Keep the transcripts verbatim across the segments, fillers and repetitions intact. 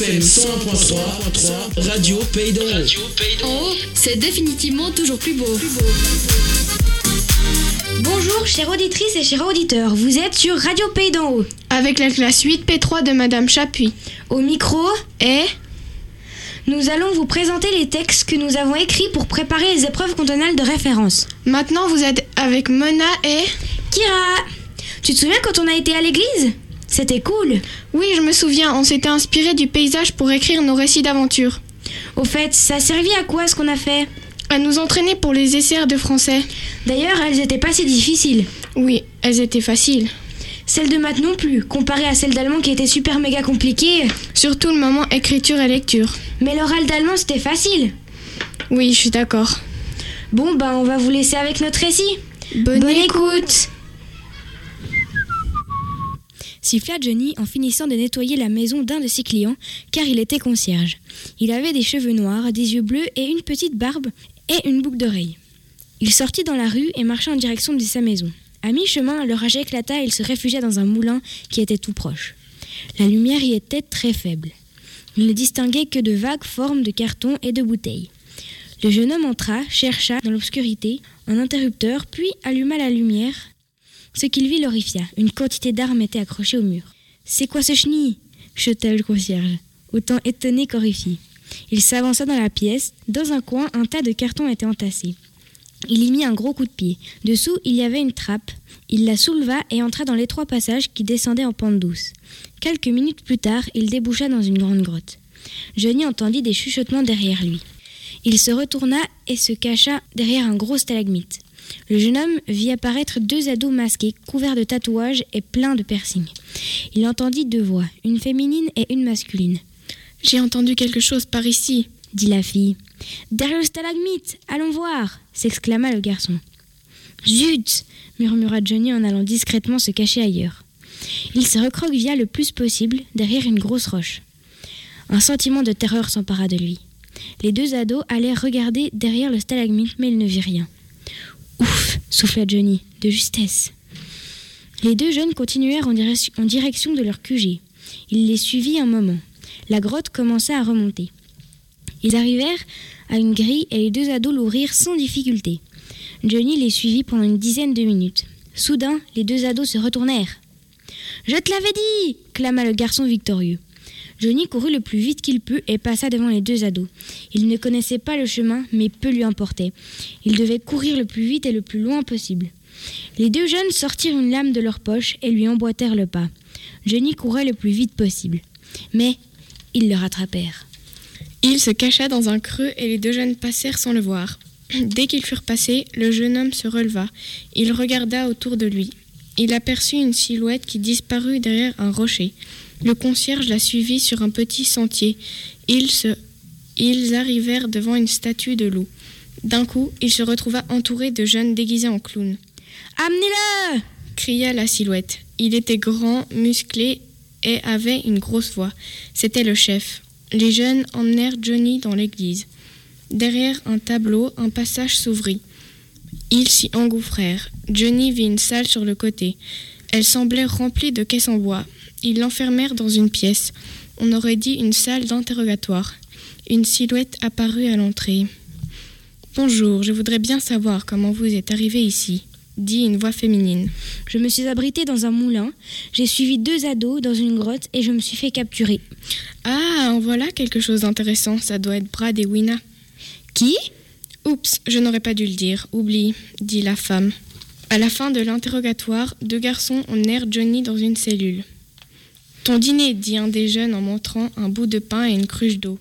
M cent un point trois, Radio Pays d'en Haut. En haut, c'est définitivement toujours plus beau. Bonjour chères auditrices et chers auditeurs, vous êtes sur Radio Pays d'en Haut. Avec la classe huit P trois de Madame Chapuis. Au micro, Et nous allons vous présenter les textes que nous avons écrits pour préparer les épreuves cantonales de référence. maintenant vous êtes avec Mona et... Kira, tu te souviens quand on a été à l'église ? C'était cool. Oui, je me souviens, on s'était inspiré du paysage pour écrire nos récits d'aventure. Au fait, ça servit à quoi ce qu'on a fait ? À nous entraîner pour les essais de français. D'ailleurs, elles étaient pas si difficiles. Oui, elles étaient faciles. Celle de maths non plus, comparée à celle d'allemand qui était super méga compliquée. Surtout le moment écriture et lecture. Mais l'oral d'allemand c'était facile. Oui, je suis d'accord. Bon, ben on va vous laisser avec notre récit. Bonne, Bonne écoute. écoute. Siffla Johnny en finissant de nettoyer la maison d'un de ses clients, car il était concierge. Il avait des cheveux noirs, des yeux bleus et une petite barbe et une boucle d'oreille. Il sortit dans la rue et marcha en direction de sa maison. À mi-chemin, l'orage éclata et il se réfugia dans un moulin qui était tout proche. La lumière y était très faible. Il ne distinguait que de vagues formes de cartons et de bouteilles. Le jeune homme entra, chercha dans l'obscurité un interrupteur, puis alluma la lumière. Ce qu'il vit l'horrifia. Une quantité d'armes était accrochée au mur. « C'est quoi ce chenille ?» chuta le concierge, autant étonné qu'horrifié. Il s'avança dans la pièce. Dans un coin, un tas de cartons était entassé. Il y mit un gros coup de pied. Dessous, il y avait une trappe. Il la souleva et entra dans l'étroit passage qui descendait en pente douce. Quelques minutes plus tard, il déboucha dans une grande grotte. Johnny entendit des chuchotements derrière lui. Il se retourna et se cacha derrière un gros stalagmite. Le jeune homme vit apparaître deux ados masqués, couverts de tatouages et pleins de piercings. Il entendit deux voix, une féminine et une masculine. « J'ai entendu quelque chose par ici », dit la fille. « Derrière le stalagmite, allons voir !» s'exclama le garçon. « Zut !» murmura Johnny en allant discrètement se cacher ailleurs. Il se recroquevilla le plus possible derrière une grosse roche. Un sentiment de terreur s'empara de lui. Les deux ados allèrent regarder derrière le stalagmite, mais ils ne virent rien. « Ouf !» souffla Johnny, de justesse. Les deux jeunes continuèrent en, direc- en direction de leur Q G. Il les suivit un moment. La grotte commença à remonter. Ils arrivèrent à une grille et les deux ados l'ouvrirent sans difficulté. Johnny les suivit pendant une dizaine de minutes. Soudain, les deux ados se retournèrent. « Je te l'avais dit !» clama le garçon victorieux. Johnny courut le plus vite qu'il put et passa devant les deux ados. Il ne connaissait pas le chemin, mais peu lui importait. Il devait courir le plus vite et le plus loin possible. Les deux jeunes sortirent une lame de leur poche et lui emboîtèrent le pas. Johnny courait le plus vite possible. Mais ils le rattrapèrent. Il se cacha dans un creux et les deux jeunes passèrent sans le voir. Dès qu'ils furent passés, le jeune homme se releva. Il regarda autour de lui. Il aperçut une silhouette qui disparut derrière un rocher. Le concierge la suivit sur un petit sentier. Ils, se... Ils arrivèrent devant une statue de loup. D'un coup, il se retrouva entouré de jeunes déguisés en clowns. « Amenez-le !» cria la silhouette. Il était grand, musclé et avait une grosse voix. C'était le chef. Les jeunes emmenèrent Johnny dans l'église. Derrière un tableau, un passage s'ouvrit. Ils s'y engouffrèrent. Johnny vit une salle sur le côté. Elle semblait remplie de caisses en bois. Ils l'enfermèrent dans une pièce. On aurait dit une salle d'interrogatoire. Une silhouette apparut à l'entrée. « Bonjour, je voudrais bien savoir comment vous êtes arrivé ici », dit une voix féminine. « Je me suis abritée dans un moulin, j'ai suivi deux ados dans une grotte et je me suis fait capturer. »« Ah, en voilà quelque chose d'intéressant, ça doit être Brad et Wina. »« Qui ?»« Oups, je n'aurais pas dû le dire, oublie, » dit la femme. À la fin de l'interrogatoire, deux garçons emmenèrent Johnny dans une cellule. « Ton dîner, » dit un des jeunes en montrant un bout de pain et une cruche d'eau.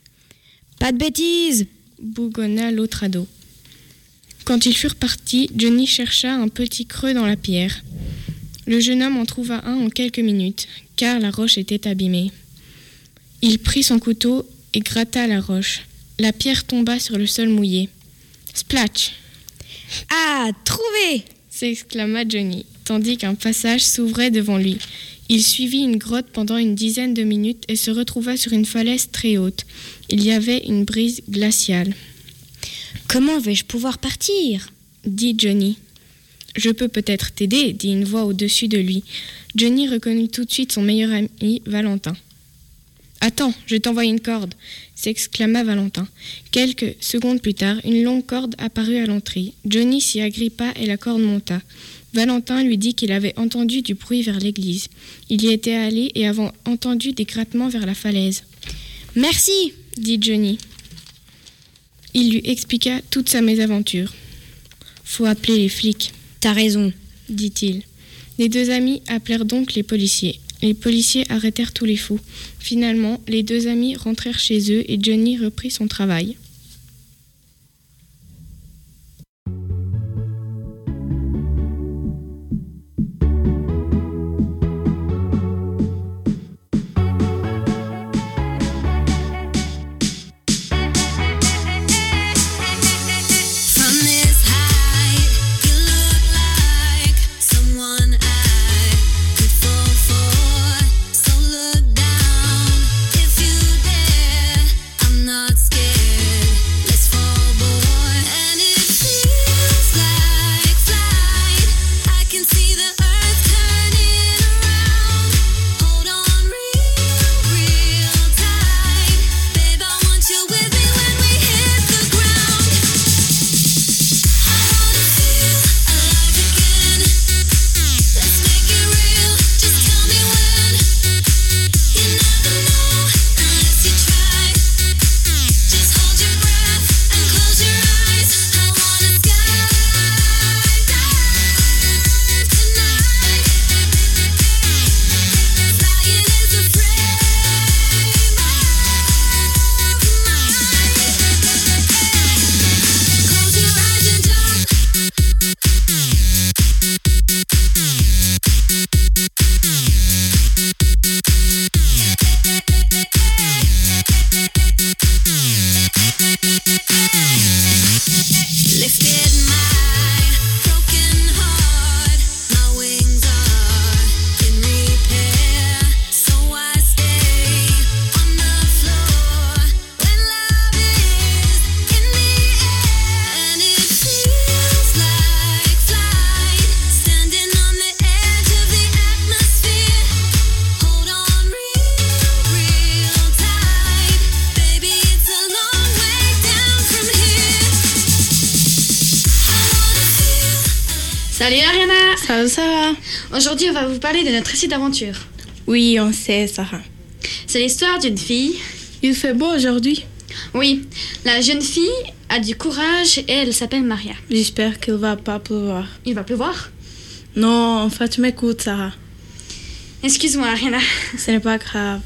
« Pas de bêtises !» bougonna l'autre ado. Quand ils furent partis, Johnny chercha un petit creux dans la pierre. Le jeune homme en trouva un en quelques minutes, car la roche était abîmée. Il prit son couteau et gratta la roche. La pierre tomba sur le sol mouillé. « Splatch !»« Ah, trouvé !» s'exclama Johnny, tandis qu'un passage s'ouvrait devant lui. Il suivit une grotte pendant une dizaine de minutes et se retrouva sur une falaise très haute. Il y avait une brise glaciale. « Comment vais-je pouvoir partir ?» dit Johnny. « Je peux peut-être t'aider » dit une voix au-dessus de lui. Johnny reconnut tout de suite son meilleur ami, Valentin. « Attends, je vais t'envoyer une corde !» s'exclama Valentin. Quelques secondes plus tard, une longue corde apparut à l'entrée. Johnny s'y agrippa et la corde monta. Valentin lui dit qu'il avait entendu du bruit vers l'église. Il y était allé et avait entendu des grattements vers la falaise. « Merci !» dit Johnny. Il lui expliqua toute sa mésaventure. « Faut appeler les flics. »« T'as raison, » dit-il. Les deux amis appelèrent donc les policiers. Les policiers arrêtèrent tous les fous. Finalement, les deux amis rentrèrent chez eux et Johnny reprit son travail. Salut Ariana! Salut Sarah! Aujourd'hui, on va vous parler de notre récit d'aventure. Oui, on sait, Sarah. C'est l'histoire d'une fille. Il fait beau aujourd'hui. Oui, la jeune fille a du courage et elle s'appelle Maria. J'espère qu'il va pas pleuvoir. Il va pleuvoir? Non, en fait, tu m'écoutes, Sarah. Excuse-moi, Ariana. Ce n'est pas grave.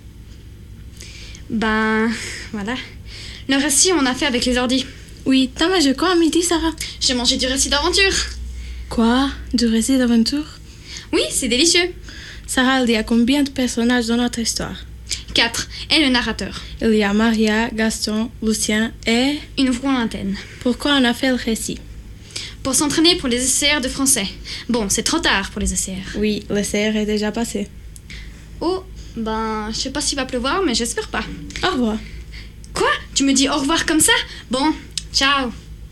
Ben, voilà. Le récit, on a fait avec les ordis. Oui, t'as mangé quoi à midi, Sarah? J'ai mangé du récit d'aventure. Quoi? Du récit d'aventure? Oui, c'est délicieux. Sarah, il y a combien de personnages dans notre histoire? Quatre. Et le narrateur. Il y a Maria, Gaston, Lucien et... Une voix lointaine. Pourquoi on a fait le récit? Pour s'entraîner pour les essais de français. Bon, c'est trop tard pour les essais. Oui, l'essai est déjà passé. Oh, ben, je sais pas s'il va pleuvoir, mais j'espère pas. Au revoir. Quoi? Tu me dis au revoir comme ça? Bon, ciao.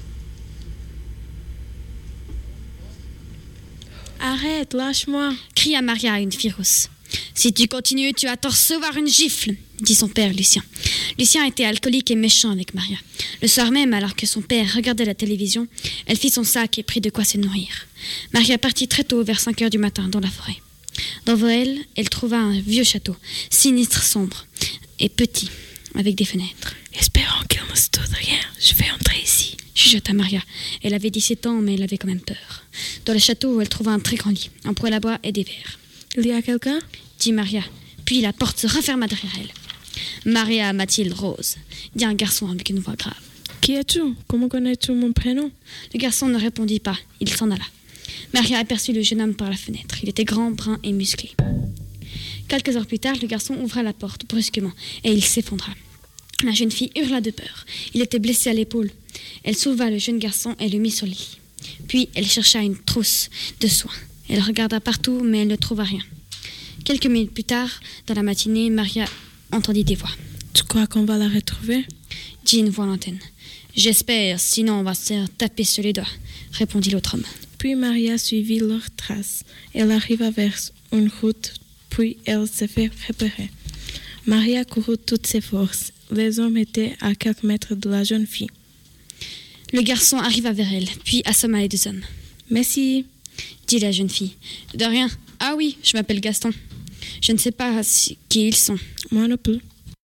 Arrête, lâche-moi, cria Maria à une fille rousse. Si tu continues, tu vas te recevoir une gifle, dit son père Lucien. Lucien était alcoolique et méchant avec Maria. Le soir même, alors que son père regardait la télévision, elle fit son sac et prit de quoi se nourrir. Maria partit très tôt, vers cinq heures du matin, dans la forêt. Devant elle, elle trouva un vieux château, sinistre, sombre et petit, avec des fenêtres. « Espérons qu'il ne se doute rien, je vais entrer ici. » chuchota Maria. Elle avait dix-sept ans, mais elle avait quand même peur. Dans le château, elle trouva un très grand lit, un poêle à bois et des verres. « Il y a quelqu'un ?» dit Maria. Puis la porte se referma derrière elle. « Maria Mathilde Rose » dit un garçon avec une voix grave. « Qui es-tu? Comment connais-tu mon prénom ?» Le garçon ne répondit pas. Il s'en alla. Maria aperçut le jeune homme par la fenêtre. Il était grand, brun et musclé. Quelques heures plus tard, le garçon ouvra la porte brusquement et il s'effondra. La jeune fille hurla de peur. Il était blessé à l'épaule. Elle souleva le jeune garçon et le mit sur le lit. Puis elle chercha une trousse de soins. Elle regarda partout, mais elle ne trouva rien. Quelques minutes plus tard, dans la matinée, Maria entendit des voix. « Tu crois qu'on va la retrouver ?» dit une voix lointaine. « J'espère, sinon on va se faire taper sur les doigts », répondit l'autre homme. Puis Maria suivit leurs traces. Elle arriva vers une route, puis elle se fait repérer. Maria courut toutes ses forces. Les hommes étaient à quelques mètres de la jeune fille. Le garçon arriva vers elle, puis assomma les deux hommes. « Merci !» dit la jeune fille. « De rien. Ah oui, je m'appelle Gaston. Je ne sais pas si, qui ils sont. » Moi non plus.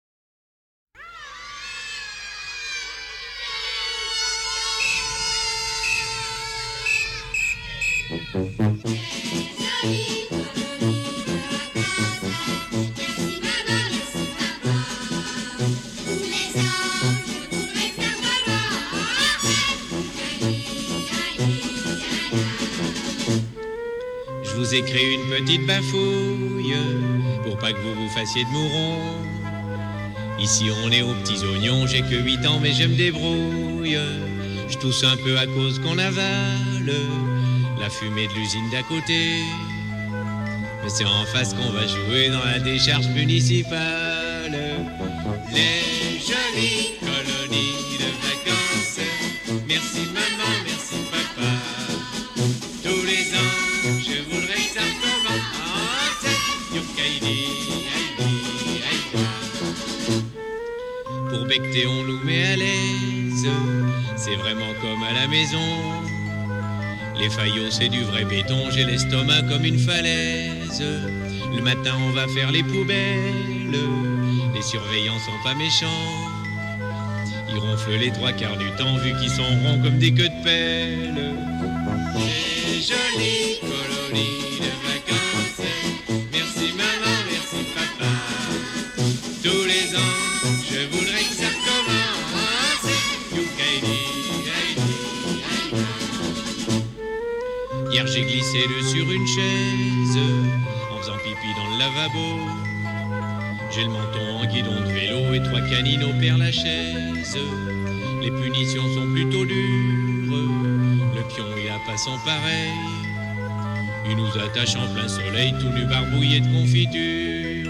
Je vous ai créé une petite bafouille pour pas que vous vous fassiez de mourons. Ici on est aux petits oignons, j'ai que huit ans mais je me débrouille. Je tousse un peu à cause qu'on avale la fumée de l'usine d'à côté. Mais c'est en face qu'on va jouer dans la décharge municipale. Les jolies colonies de vacances. Merci maman, merci papa. Tous les ans, je voudrais que ça recommence. Yokaïdi, aïdi, aïda. Pour becter, on nous met à l'aise. C'est vraiment comme à la maison. Les faillots, c'est du vrai béton. J'ai l'estomac comme une falaise. Le matin, on va faire les poubelles. Les surveillants sont pas méchants. Ils ronflent les trois quarts du temps vu qu'ils sont ronds comme des queues de pelle. Les jolies colonies de vacances. Merci maman, merci papa. Tous les ans, je voudrais que ça recommence. Youkaïdi, aïdi, aïda. Hier j'ai glissé le sur une chaise en faisant pipi dans le lavabo. J'ai le menton en guidon de vélo et trois canines au Père-Lachaise. Les punitions sont plutôt dures. Le pion il a pas son pareil. Il nous attache en plein soleil, tout nu barbouillé de confiture.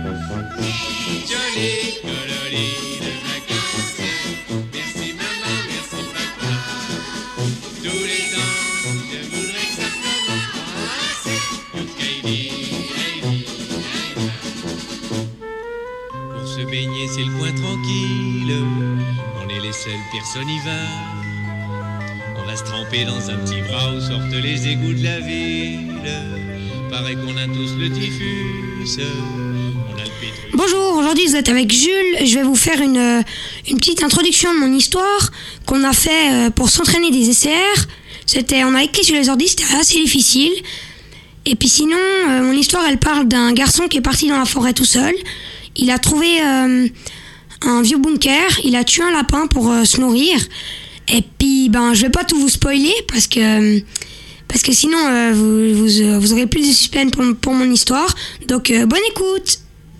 Jolie colonie de vacances. Merci maman, merci papa. Tous les ans, je voudrais que ça recommence. Youkaïdi, aïdi, aïda. Pour se baigner, c'est le coin tranquille. On est les seuls, personne y va. On va se tremper dans un petit bras où sortent les égouts de la ville. Paraît qu'on a tous le typhus. On a le pétrole. Bonjour, aujourd'hui vous êtes avec Jules. Je vais vous faire une, une petite introduction de mon histoire qu'on a fait pour s'entraîner des S C R. C'était, on a écrit sur les ordi, c'était assez difficile. Et puis sinon, euh, mon histoire elle parle d'un garçon qui est parti dans la forêt tout seul. Il a trouvé euh, un vieux bunker, il a tué un lapin pour euh, se nourrir. Et puis, ben, je vais pas tout vous spoiler parce que, parce que sinon, euh, vous, vous, euh, vous aurez plus de suspense pour, pour mon histoire. Donc, euh, bonne écoute.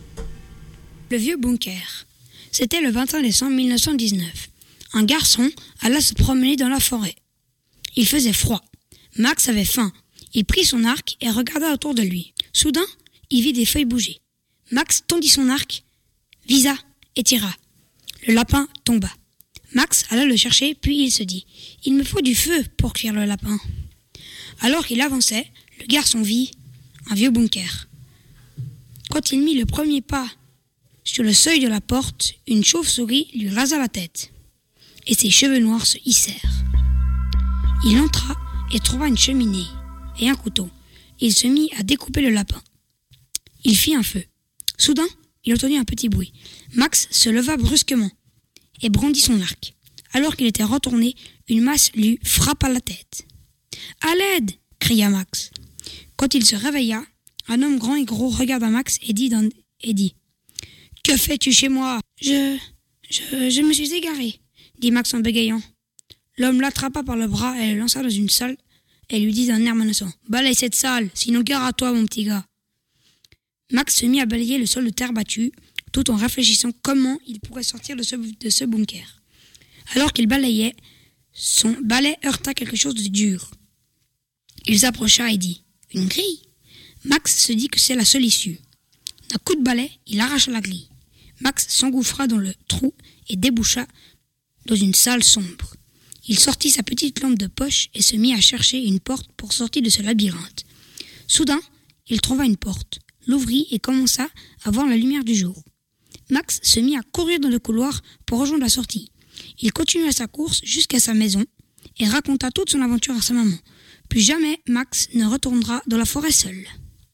Le vieux bunker. C'était le vingt et un décembre mille neuf cent dix-neuf. Un garçon alla se promener dans la forêt. Il faisait froid. Max avait faim. Il prit son arc et regarda autour de lui. Soudain, il vit des feuilles bouger. Max tendit son arc, visa et tira. Le lapin tomba. Max alla le chercher, puis il se dit « Il me faut du feu pour cuire le lapin. » Alors qu'il avançait, le garçon vit un vieux bunker. Quand il mit le premier pas sur le seuil de la porte, une chauve-souris lui rasa la tête et ses cheveux noirs se hissèrent. Il entra et trouva une cheminée et un couteau. Il se mit à découper le lapin. Il fit un feu. Soudain, il entendit un petit bruit. Max se leva brusquement et brandit son arc. Alors qu'il était retourné, une masse lui frappa la tête. « À l'aide !» cria Max. Quand il se réveilla, un homme grand et gros regarda Max et dit, dans, et dit « Que fais-tu chez moi ?»« Je... je... je me suis égaré » dit Max en bégayant. L'homme l'attrapa par le bras et le lança dans une salle et lui dit d'un air menaçant « Balaye cette salle, sinon gare à toi mon petit gars !» Max se mit à balayer le sol de terre battue, tout en réfléchissant comment il pourrait sortir de ce, de ce bunker. Alors qu'il balayait, son balai heurta quelque chose de dur. Il s'approcha et dit « Une grille ?» Max se dit que c'est la seule issue. D'un coup de balai, il arracha la grille. Max s'engouffra dans le trou et déboucha dans une salle sombre. Il sortit sa petite lampe de poche et se mit à chercher une porte pour sortir de ce labyrinthe. Soudain, il trouva une porte, l'ouvrit et commença à voir la lumière du jour. Max se mit à courir dans le couloir pour rejoindre la sortie. Il continua sa course jusqu'à sa maison et raconta toute son aventure à sa maman. Plus jamais Max ne retournera dans la forêt seul.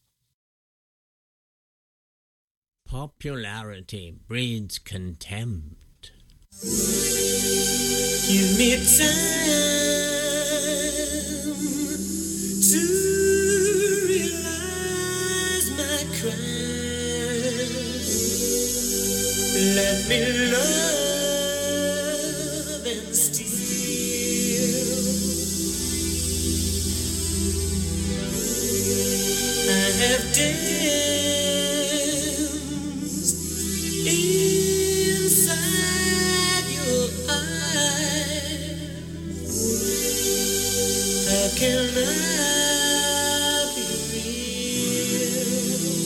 Popularity breeds contempt. Give me time to realize my crimes. Let me love and steal. I have danced inside your eyes. How can I be real?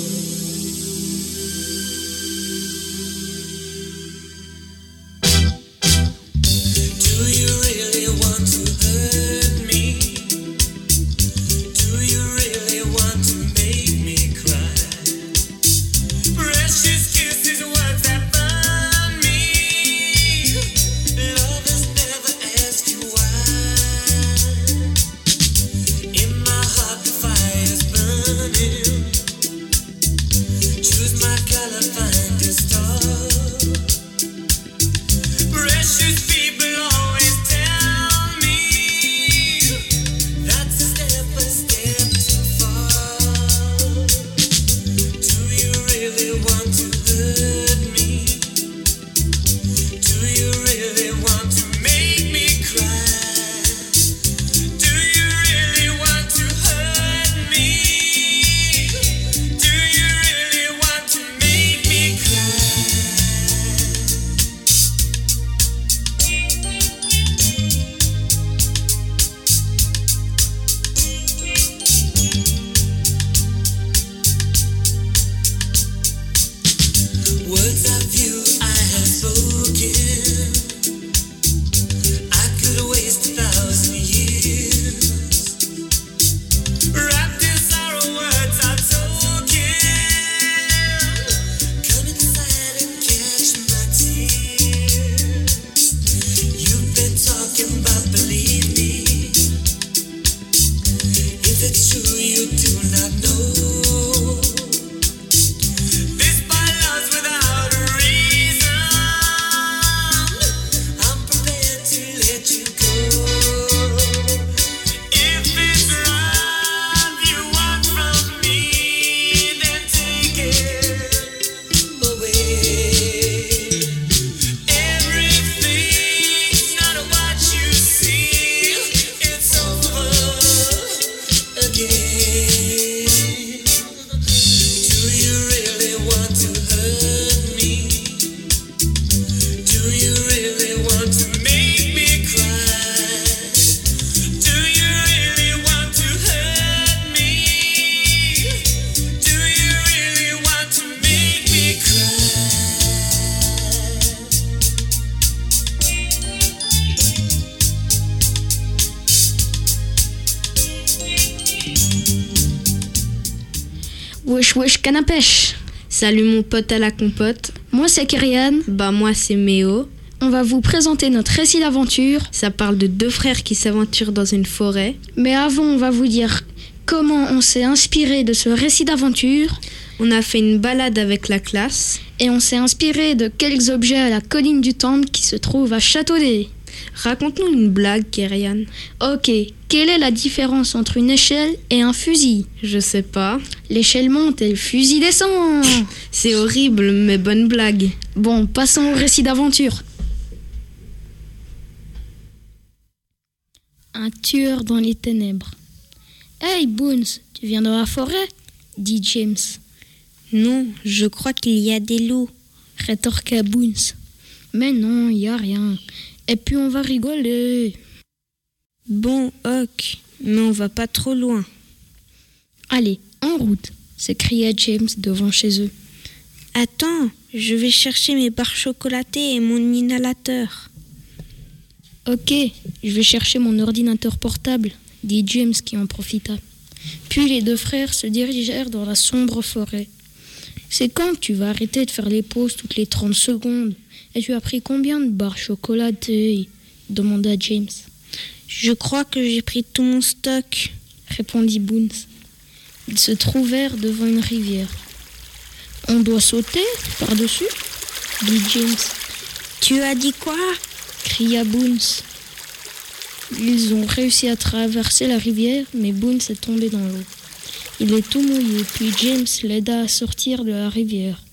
Do you really want to hurt me? Do you really want to make me cry? Precious kisses, words that burn me. Lovers never ask you why. In my heart the fire's burning. Choose my color, find a star. Precious people always tell me that's a step, a step too far. Do you really want to hurt me? Do you really want to make me cry? Do you really want to hurt me? Do you really want to make me cry? Words of you I have spoken, I could waste a thousand years. Wrapped in sorrow, words are token. Come inside and catch my tears. You've been talking about believe me. If it's true you do not know. This by love's without a reason. I'm prepared to let you go. If it's love you want from me, then take it away. Everything's not what you see. It's over again. Do you really want to hurt me? Do you really want to make me cry? Do you really want to hurt me? Do you really want to make me cry? Wesh wesh canne à pêche. Salut mon pote à la compote. Moi c'est Kyrian. Bah moi c'est Méo. On va vous présenter notre récit d'aventure. Ça parle de deux frères qui s'aventurent dans une forêt. Mais avant on va vous dire comment on s'est inspiré de ce récit d'aventure. On a fait une balade avec la classe. Et on s'est inspiré de quelques objets à la colline du Temple qui se trouve à Châteaudet. Raconte-nous une blague, Kyrian. Ok, quelle est la différence entre une échelle et un fusil? Je sais pas. L'échelle monte et le fusil descend. C'est horrible, mais bonne blague. Bon, passons au récit d'aventure. Un tueur dans les ténèbres. Hey Boons, tu viens de la forêt? Dit James. Non, je crois qu'il y a des loups. Rétorqua Boons. Mais non, il y a rien. Et puis on va rigoler. Bon, ok, mais on va pas trop loin. Allez, en route, s'écria James devant chez eux. Attends, je vais chercher mes barres chocolatées et mon inhalateur. Ok, je vais chercher mon ordinateur portable, dit James qui en profita. Puis les deux frères se dirigèrent dans la sombre forêt. C'est quand que tu vas arrêter de faire les pauses toutes les trente secondes? Et tu as pris combien de barres chocolatées? Demanda James. Je crois que j'ai pris tout mon stock, répondit Boons. Ils se trouvèrent devant une rivière. On doit sauter par-dessus, dit James. Tu as dit quoi? Cria Boons. Ils ont réussi à traverser la rivière, mais Boons est tombé dans l'eau. Il est tout mouillé, puis James l'aida à sortir de la rivière.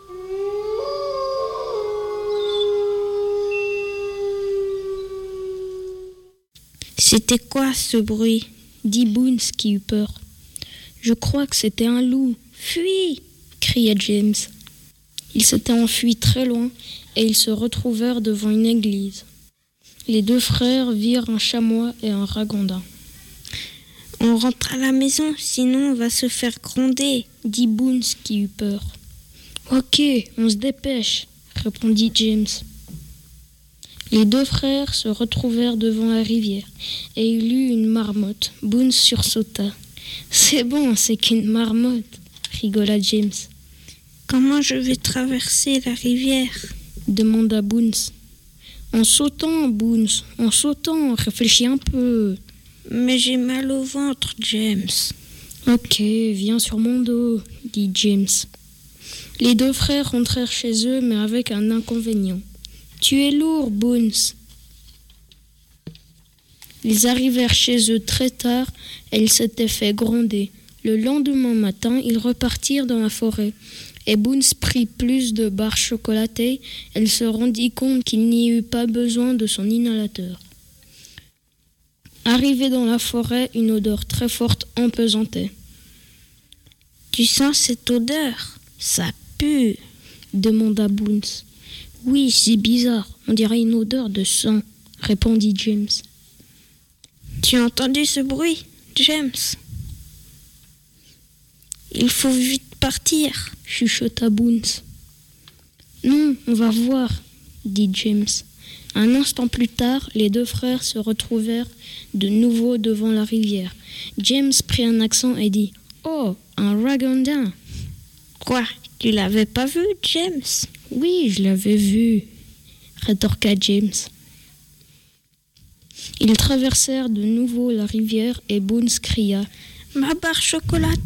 C'était quoi ce bruit? Dit Boons qui eut peur. Je crois que c'était un loup. Fuis! Cria James. Ils s'étaient enfuis très loin et ils se retrouvèrent devant une église. Les deux frères virent un chamois et un ragondin. On rentre à la maison, sinon on va se faire gronder, dit Boons qui eut peur. Ok, on se dépêche, répondit James. Les deux frères se retrouvèrent devant la rivière et il eut une marmotte. Boons sursauta. C'est bon, c'est qu'une marmotte, rigola James. Comment je vais traverser la rivière? Demanda Boons. En sautant, Boons, en sautant, réfléchis un peu. Mais j'ai mal au ventre, James. Ok, viens sur mon dos, dit James. Les deux frères rentrèrent chez eux, mais avec un inconvénient. Tu es lourd, Boons. Ils arrivèrent chez eux très tard et ils s'étaient fait gronder. Le lendemain matin, ils repartirent dans la forêt. Et Boons prit plus de barres chocolatées. Elle se rendit compte qu'il n'y eut pas besoin de son inhalateur. Arrivé dans la forêt, une odeur très forte empesantait. « Tu sens cette odeur? Ça pue !» demanda Boons. « Oui, c'est bizarre, on dirait une odeur de sang », répondit James. « Tu as entendu ce bruit, James? Il faut vite partir !» chuchota Boons. « Non, on va voir, » dit James. Un instant plus tard, les deux frères se retrouvèrent de nouveau devant la rivière. James prit un accent et dit « Oh, un ragondin !»« Quoi, tu l'avais pas vu, James ?»« Oui, je l'avais vu, » rétorqua James. Ils traversèrent de nouveau la rivière et Boons cria « Ma barre chocolatée !»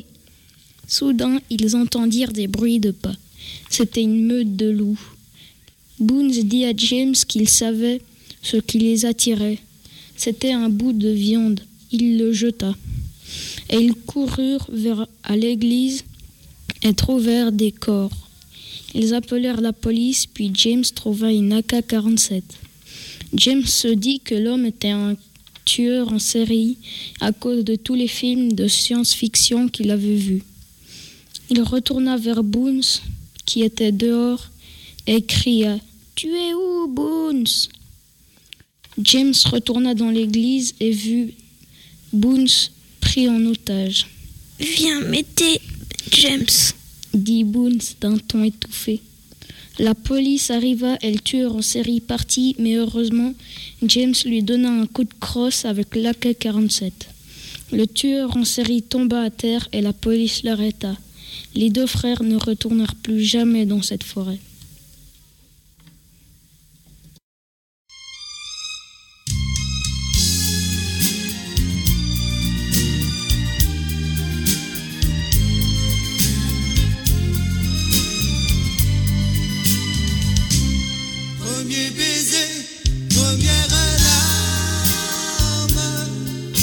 Soudain, ils entendirent des bruits de pas. C'était une meute de loups. Boons dit à James qu'il savait ce qui les attirait. C'était un bout de viande. Il le jeta. Et ils coururent vers à l'église et trouvèrent des corps. Ils appelèrent la police, puis James trouva une A K quarante-sept. James se dit que l'homme était un tueur en série à cause de tous les films de science-fiction qu'il avait vus. Il retourna vers Boons, qui était dehors, et cria « Tu es où, Boons ?» James retourna dans l'église et vit Boons pris en otage. « Viens m'aider, James !» dit Boons d'un ton étouffé. La police arriva et le tueur en série partit, mais heureusement, James lui donna un coup de crosse avec l'A K quarante-sept. Le tueur en série tomba à terre et la police l'arrêta. Les deux frères ne retournèrent plus jamais dans cette forêt. Premier baiser, première larme,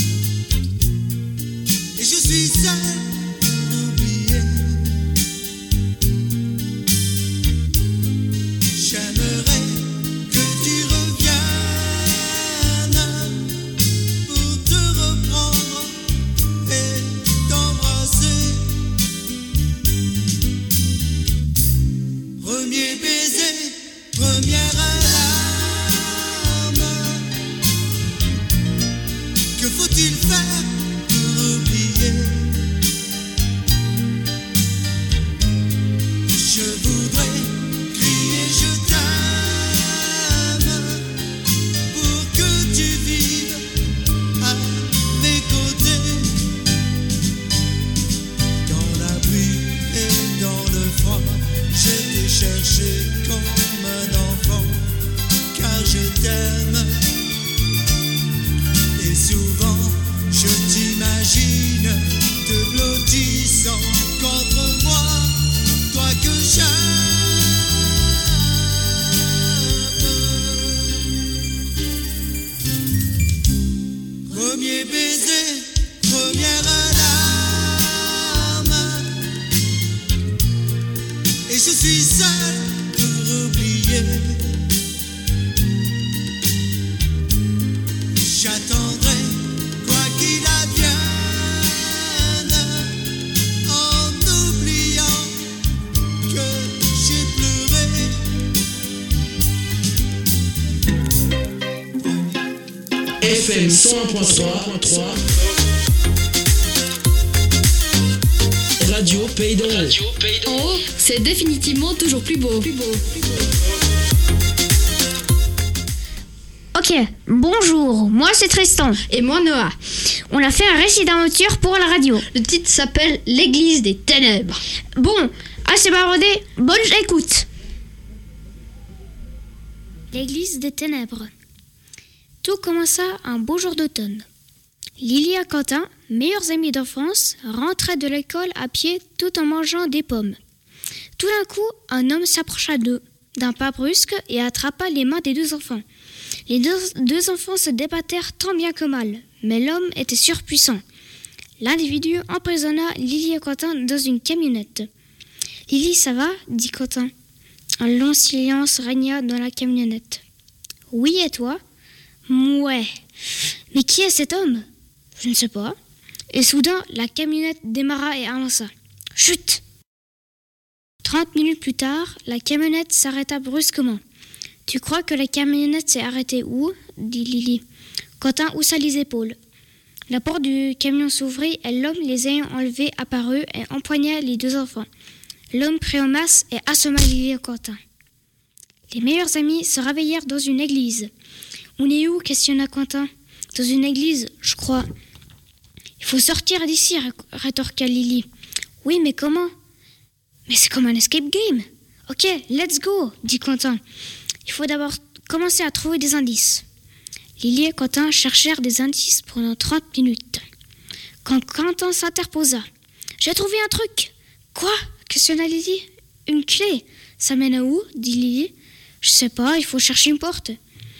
et je suis seul, oublié. Premier baiser, première larme. Et je suis seul pour oublier. J'attendrai quoi qu'il advienne, en oubliant que j'ai pleuré. F M cent un point trois, Radio Pays d'en Haut. En haut, c'est définitivement toujours plus beau. Plus beau. Ok, bonjour, moi c'est Tristan. Et moi Noah. On a fait un récit d'aventure pour la radio. Le titre s'appelle L'église des ténèbres. Bon, assez bavardé, bonne écoute. L'église des ténèbres. Tout commença un beau jour d'automne. Lily et Quentin, meilleurs amis d'enfance, rentraient de l'école à pied tout en mangeant des pommes. Tout d'un coup, un homme s'approcha d'eux, d'un pas brusque, et attrapa les mains des deux enfants. Les deux, deux enfants se débattèrent tant bien que mal, mais l'homme était surpuissant. L'individu emprisonna Lily et Quentin dans une camionnette. « Lily, ça va ?» dit Quentin. Un long silence régna dans la camionnette. « Oui, et toi ?»« Mouais. »« Mais qui est cet homme ?»« Je ne sais pas. » Et soudain, la camionnette démarra et avança. « Chut !» Trente minutes plus tard, la camionnette s'arrêta brusquement. « Tu crois que la camionnette s'est arrêtée où ?» dit Lily. Quentin haussa les épaules. La porte du camion s'ouvrit et l'homme les ayant enlevés apparut et empoigna les deux enfants. L'homme prit en masse et assomma Lily et Quentin. Les meilleurs amis se réveillèrent dans une église. « On est où ?» questionna Quentin. « Dans une église, je crois. »« Il faut sortir d'ici » rétorqua Lily. « Oui, mais comment ?»« Mais c'est comme un escape game. »« Ok, let's go » dit Quentin. « Il faut d'abord commencer à trouver des indices. » Lily et Quentin cherchèrent des indices pendant trente minutes. Quand Quentin s'interposa. « J'ai trouvé un truc !»« Quoi ?» questionna Lily. « Une clé. Ça mène à où ?» dit Lily. « Je sais pas, il faut chercher une porte. »« Là !»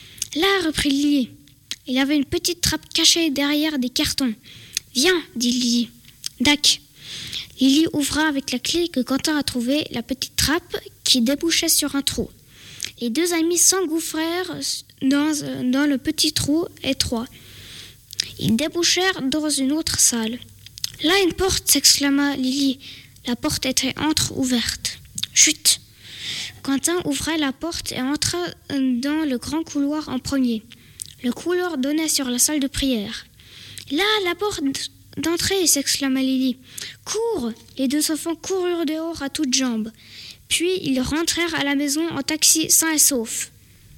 reprit Lily. Il y avait une petite trappe cachée derrière des cartons. « Viens !» dit Lily. « Dac !» Lily ouvra avec la clé que Quentin a trouvée la petite trappe qui débouchait sur un trou. Les deux amis s'engouffrèrent dans, dans le petit trou étroit. Ils débouchèrent dans une autre salle. « Là, une porte !» s'exclama Lily. La porte était entr'ouverte. « Chut !» Quentin ouvrait la porte et entra dans le grand couloir en premier. Le couloir donnait sur la salle de prière. « Là, la porte d'entrée !» s'exclama Lily. « Cours !» Les deux enfants coururent dehors à toutes jambes. Puis ils rentrèrent à la maison en taxi sains et saufs.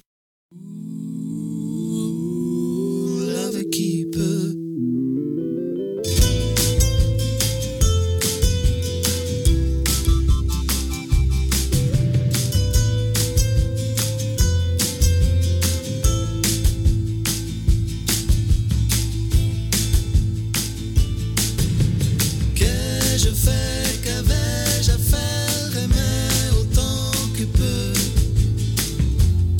Qu'ai-je fait, qu'avais-je à faire, aimer autant que peu?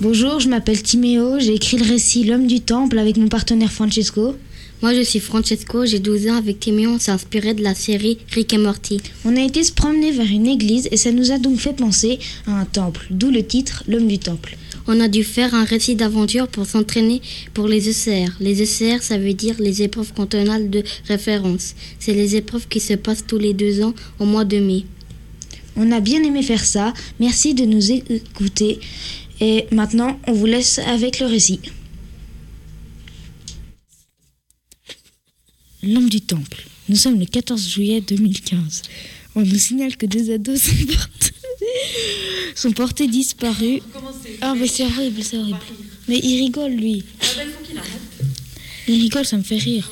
Bonjour, je m'appelle Timéo, j'ai écrit le récit L'homme du temple avec mon partenaire Francesco. Moi je suis Francesco, j'ai douze ans, avec Timéo on s'est inspiré de la série Rick et Morty. On a été se promener vers une église et ça nous a donc fait penser à un temple, d'où le titre L'homme du temple. On a dû faire un récit d'aventure pour s'entraîner pour les E C R. Les E C R, ça veut dire les épreuves cantonales de référence. C'est les épreuves qui se passent tous les deux ans au mois de mai. On a bien aimé faire ça, merci de nous écouter. Et maintenant, on vous laisse avec le récit. L'homme du temple. Nous sommes le quatorze juillet deux mille quinze. On nous signale que deux ados sont portés, sont portés disparus. Ah mais c'est horrible, c'est horrible. Mais il rigole lui. Il rigole, ça me fait rire.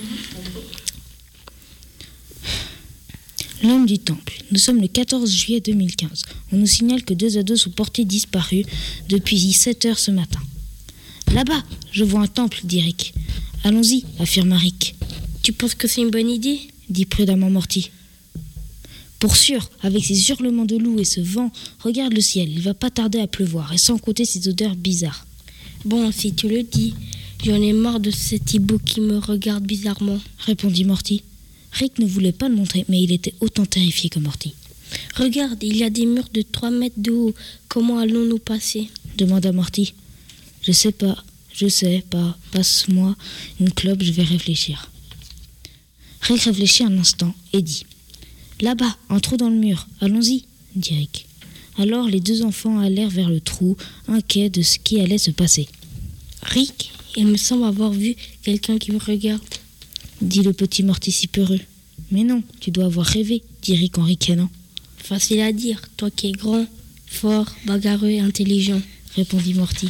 L'homme du temple. Nous sommes le quatorze juillet deux mille quinze. On nous signale que deux ados sont portés disparus depuis sept heures ce matin. Là-bas, je vois un temple, dit Rick. Allons-y, affirma Rick. Tu penses que c'est une bonne idée ? Dit prudemment Morty. Pour sûr, avec ces hurlements de loups et ce vent, regarde le ciel, il va pas tarder à pleuvoir, et sans compter ces odeurs bizarres. Bon, si tu le dis, j'en ai marre de cet hibou qui me regarde bizarrement, répondit Morty. Rick ne voulait pas le montrer, mais il était autant terrifié que Morty. Regarde, il y a des murs de trois mètres de haut. Comment allons-nous passer ? Demanda Morty. Je sais pas, je sais pas. Passe-moi une clope, je vais réfléchir. Rick réfléchit un instant et dit « Là-bas, un trou dans le mur. Allons-y, dit Rick. Alors les deux enfants allèrent vers le trou, inquiets de ce qui allait se passer. Rick, il me semble avoir vu quelqu'un qui me regarde, dit le petit Morty si peureux. Mais non, tu dois avoir rêvé, dit Rick en ricanant. Facile à dire, toi qui es grand, fort, bagarreux et intelligent, répondit Morty.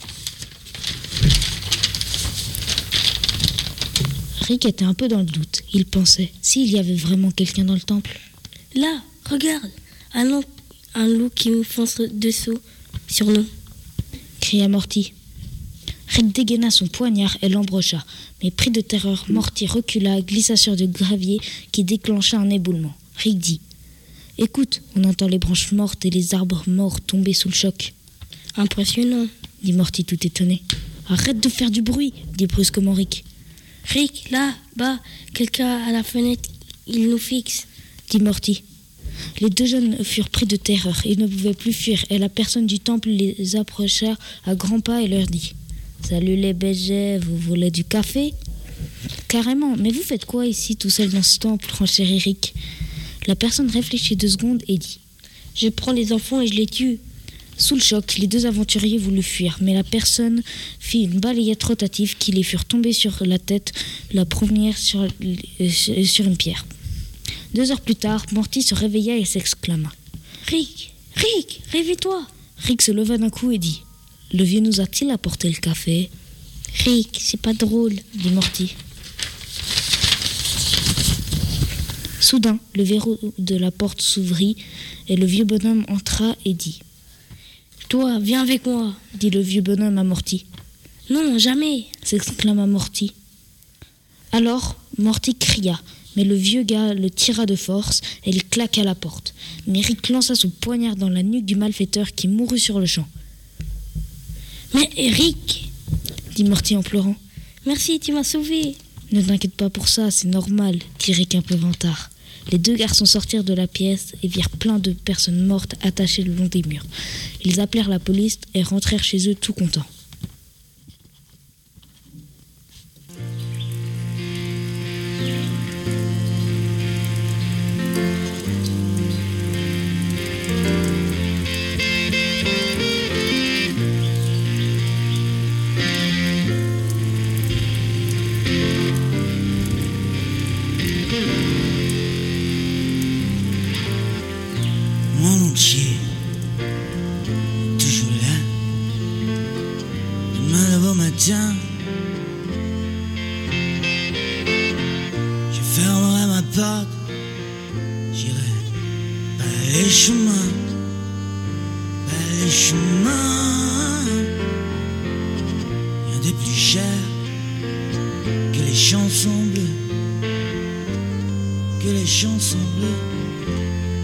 Rick était un peu dans le doute. Il pensait, s'il y avait vraiment quelqu'un dans le temple. Là, regarde, un loup, un loup qui me fonce dessous, sur nous, cria Morty. Rick dégaina son poignard et l'embrocha, mais pris de terreur, Morty recula, glissa sur du gravier qui déclencha un éboulement. Rick dit « Écoute, on entend les branches mortes et les arbres morts tomber sous le choc. » « Impressionnant, » dit Morty tout étonné. « Arrête de faire du bruit, » dit brusquement Rick. « Rick, là, bas, quelqu'un à la fenêtre, il nous fixe, » dit Morty. Les deux jeunes furent pris de terreur, ils ne pouvaient plus fuir, et la personne du temple les approcha à grands pas et leur dit « Salut les bégets, vous voulez du café ?»« Carrément, mais vous faites quoi ici tout seul dans ce temple, renchérit Rick. » La personne réfléchit deux secondes et dit « Je prends les enfants et je les tue. » Sous le choc, les deux aventuriers voulurent fuir, mais la personne fit une balayette rotative qui les furent tombés sur la tête, la première sur, sur une pierre. Deux heures plus tard, Morty se réveilla et s'exclama « Rick, Rick, réveille-toi !» Rick se leva d'un coup et dit « Le vieux nous a-t-il apporté le café ?»« Rick, c'est pas drôle, » dit Morty. Soudain, le verrou de la porte s'ouvrit et le vieux bonhomme entra et dit « Toi, viens avec moi, » dit le vieux bonhomme à Morty. « Non, jamais !» s'exclama Morty. Alors, Morty cria, mais le vieux gars le tira de force et il claqua la porte. Mais Rick lança son poignard dans la nuque du malfaiteur qui mourut sur le champ. « Mais Rick !» dit Morty en pleurant. « Merci, tu m'as sauvé !» « Ne t'inquiète pas pour ça, c'est normal, » dit Rick un peu vantard. Les deux garçons sortirent de la pièce et virent plein de personnes mortes attachées le long des murs. Ils appelèrent la police et rentrèrent chez eux tout contents. Mon entier, toujours là. Demain le beau matin, je fermerai ma porte, j'irai par les chemins, par les chemins. Rien de plus cher que les chansons bleues, que les chansons bleues.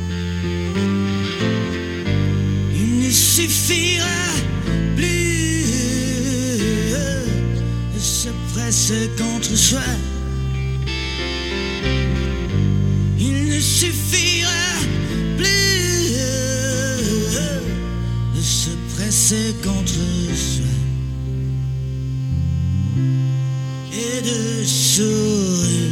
Il ne suffira plus presse contre soi. Il ne suffira plus de se presser contre soi et de sourire.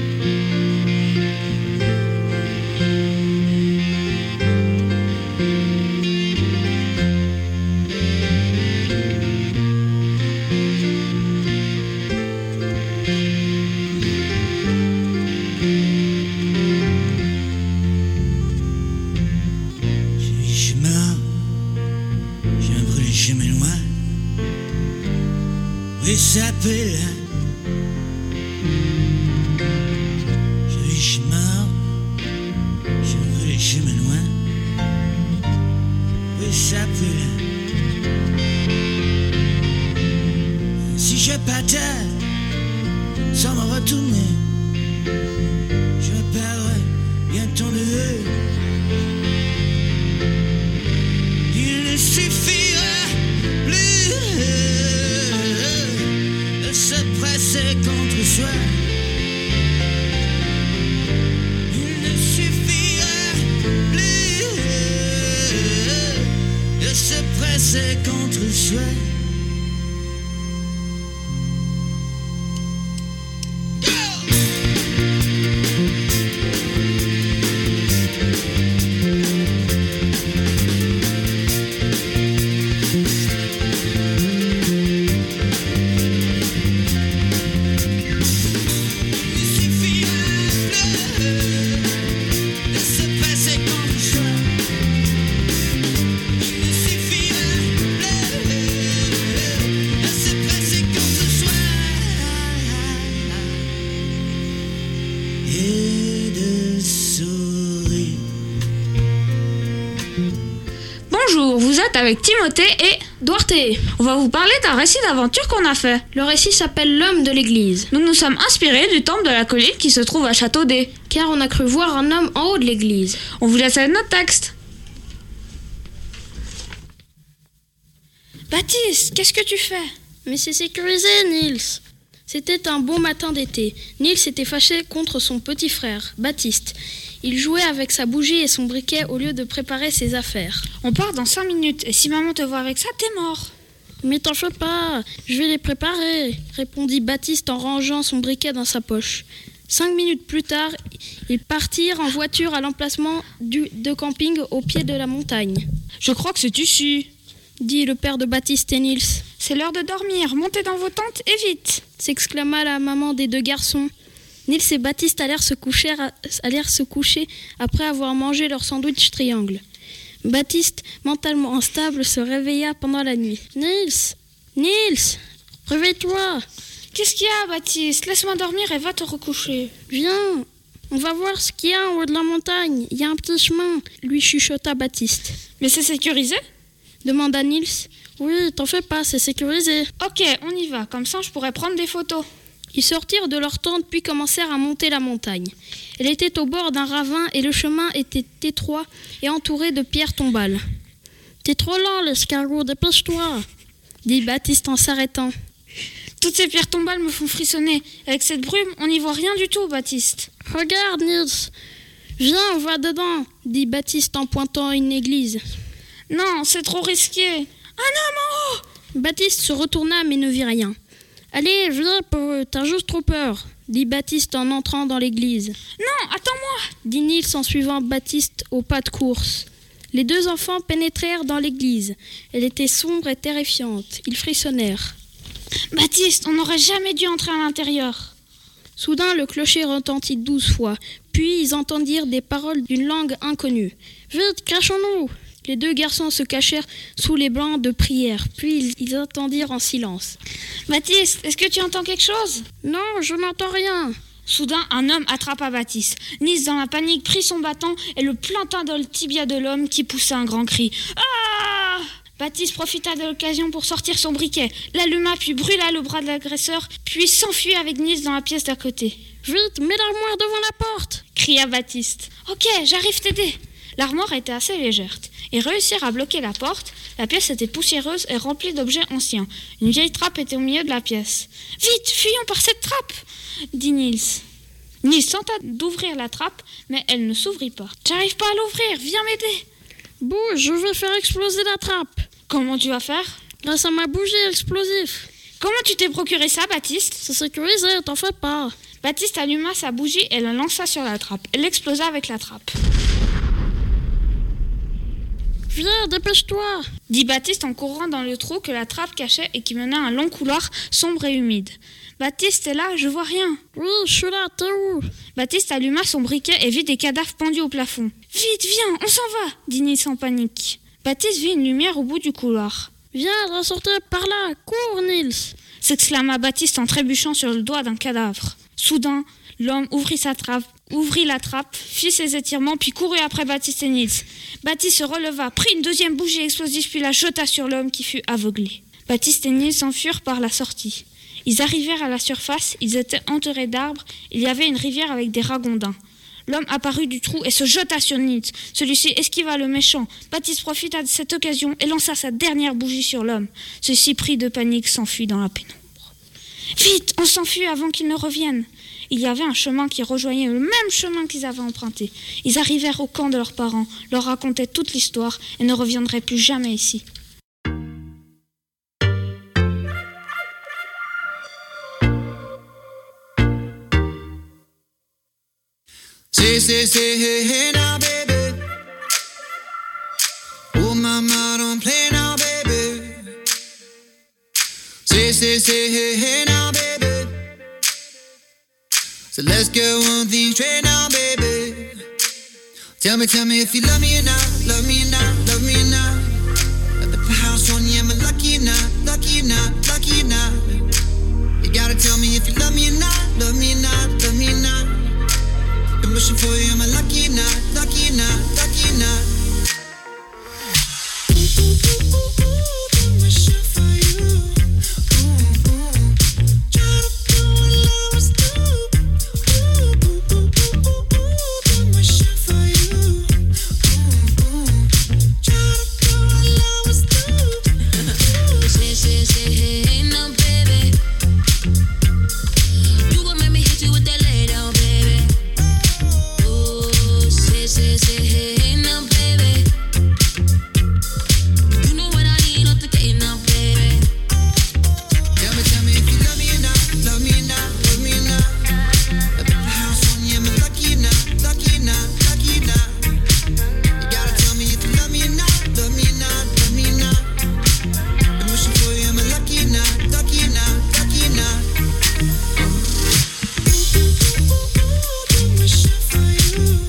Il s'appelle je vis chemin, je brûle les chemins loin. Il s'appelle si je partais sans me retourner, je me perdrais bientôt de vue. Il ne suffira plus se presser contre soi. Il ne suffira plus de se presser contre soi. Avec Timothée et Duarte. On va vous parler d'un récit d'aventure qu'on a fait. Le récit s'appelle L'homme de l'église. Nous nous sommes inspirés du temple de la colline qui se trouve à Châteaudet. Car on a cru voir un homme en haut de l'église. On vous laisse avec notre texte. Baptiste, qu'est-ce que tu fais? Mais c'est sécurisé, Nils. C'était un beau matin d'été. Nils était fâché contre son petit frère, Baptiste. Il jouait avec sa bougie et son briquet au lieu de préparer ses affaires. On part dans cinq minutes et si maman te voit avec ça, t'es mort. Mais t'en fais pas, je vais les préparer, répondit Baptiste en rangeant son briquet dans sa poche. Cinq minutes plus tard, ils partirent en voiture à l'emplacement du, de camping au pied de la montagne. Je crois que c'est ici, dit le père de Baptiste et Nils. C'est l'heure de dormir, montez dans vos tentes et vite, s'exclama la maman des deux garçons. Nils et Baptiste allèrent se coucher, allèrent se coucher après avoir mangé leur sandwich triangle. Baptiste, mentalement instable, se réveilla pendant la nuit. « Nils, Nils, réveille-toi !»« Qu'est-ce qu'il y a, Baptiste? Laisse-moi dormir et va te recoucher. »« Viens, on va voir ce qu'il y a en haut de la montagne. Il y a un petit chemin, » lui chuchota Baptiste. « Mais c'est sécurisé ?» demanda Nils. « Oui, t'en fais pas, c'est sécurisé. »« Ok, on y va, comme ça je pourrais prendre des photos. » Ils sortirent de leur tente puis commencèrent à monter la montagne. Elle était au bord d'un ravin et le chemin était étroit et entouré de pierres tombales. « T'es trop lent, l'escargot, dépêche-toi !» dit Baptiste en s'arrêtant. « Toutes ces pierres tombales me font frissonner. Avec cette brume, on n'y voit rien du tout, Baptiste. »« Regarde, Nils. Viens, on va dedans, dit Baptiste en pointant à une église. »« Non, c'est trop risqué. Un homme en haut !» Baptiste se retourna mais ne vit rien. « Allez, viens, t'as juste trop peur, » dit Baptiste en entrant dans l'église. « Non, attends-moi » dit Nils en suivant Baptiste au pas de course. Les deux enfants pénétrèrent dans l'église. Elle était sombre et terrifiante. Ils frissonnèrent. « Baptiste, on n'aurait jamais dû entrer à l'intérieur. » Soudain, le clocher retentit douze fois. Puis, ils entendirent des paroles d'une langue inconnue. « Vite, cachons-nous » Les deux garçons se cachèrent sous les bancs de prière, puis ils attendirent en silence. « Baptiste, est-ce que tu entends quelque chose ?»« Non, je n'entends rien. » Soudain, un homme attrapa Baptiste. Nils, dans la panique, prit son bâton et le planta dans le tibia de l'homme qui poussa un grand cri. « Ah !» Baptiste profita de l'occasion pour sortir son briquet, l'alluma puis brûla le bras de l'agresseur, puis s'enfuit avec Nils dans la pièce d'à côté. « Vite, mets l'armoire devant la porte !» cria Baptiste. « Ok, j'arrive t'aider. » L'armoire était assez légère. Ils réussirent à bloquer la porte. La pièce était poussiéreuse et remplie d'objets anciens. Une vieille trappe était au milieu de la pièce. « Vite, fuyons par cette trappe !» dit Niels. Niels tenta d'ouvrir la trappe, mais elle ne s'ouvrit pas. « J'arrive pas à l'ouvrir, viens m'aider !» « Bouge, je vais faire exploser la trappe !»« Comment tu vas faire ?»« Grâce à ma bougie explosive. »« Comment tu t'es procuré ça, Baptiste ?»« C'est sécurisé, t'en fais pas. » Baptiste alluma sa bougie et la lança sur la trappe. Elle explosa avec la trappe. « Viens, dépêche-toi !» dit Baptiste en courant dans le trou que la trappe cachait et qui menait à un long couloir sombre et humide. « Baptiste est là, je vois rien. »« Oui, je suis là, t'es où ?» Baptiste alluma son briquet et vit des cadavres pendus au plafond. « Vite, viens, on s'en va !» dit Niels en panique. Baptiste vit une lumière au bout du couloir. « Viens, on va sortir par là, cours, Niels !» s'exclama Baptiste en trébuchant sur le doigt d'un cadavre. Soudain, l'homme ouvrit sa trappe, ouvrit la trappe, fit ses étirements, puis courut après Baptiste et Niels. Baptiste se releva, prit une deuxième bougie explosive, puis la jeta sur l'homme qui fut aveuglé. Baptiste et Niels s'enfuirent par la sortie. Ils arrivèrent à la surface, ils étaient entourés d'arbres, il y avait une rivière avec des ragondins. L'homme apparut du trou et se jeta sur Niels. Celui-ci esquiva le méchant. Baptiste profita de cette occasion et lança sa dernière bougie sur l'homme. Celui-ci, pris de panique, s'enfuit dans la pénombre. Vite, on s'enfuit avant qu'ils ne reviennent. Il y avait un chemin qui rejoignait le même chemin qu'ils avaient emprunté. Ils arrivèrent au camp de leurs parents, leur racontaient toute l'histoire et ne reviendraient plus jamais ici. Say, say, say, hey, hey now, baby. Oh, mama, don't play now, baby. Say, say, say, hey, hey now, baby. So let's get one thing straight now, baby. Tell me, tell me if you love me or not, love me or not, love me or not. At the house on you, am I lucky or not, lucky or not, lucky or not? You gotta tell me if you love me or not, love me or not, love me or not. I'm wishing for you, am I lucky or not, lucky or not, lucky or not? Ooh, ooh, ooh, ooh, ooh, I'm wishing for you. Ooh, ooh. Try to do what love was do. Ooh, ooh, ooh, ooh, ooh, ooh, I'm wishing for you. Ooh, ooh. Try to do what love was do. Say, say, say, hey, hey, now, baby. You gon' make me hit you with that lay down, baby. Say, say, hey, hey, now, baby. You know what I need, not the game now, baby. Tell me, tell me if you love me or not, love me or not, love me or not. I built a house on you, am I lucky or not, lucky or not, lucky or not? You gotta tell me if you love me or not, love me or not, love me or not. I'm wishing for you, am I lucky or not, lucky or not, lucky or not? Ooh, ooh, ooh, ooh, ooh, I'm wishing for you.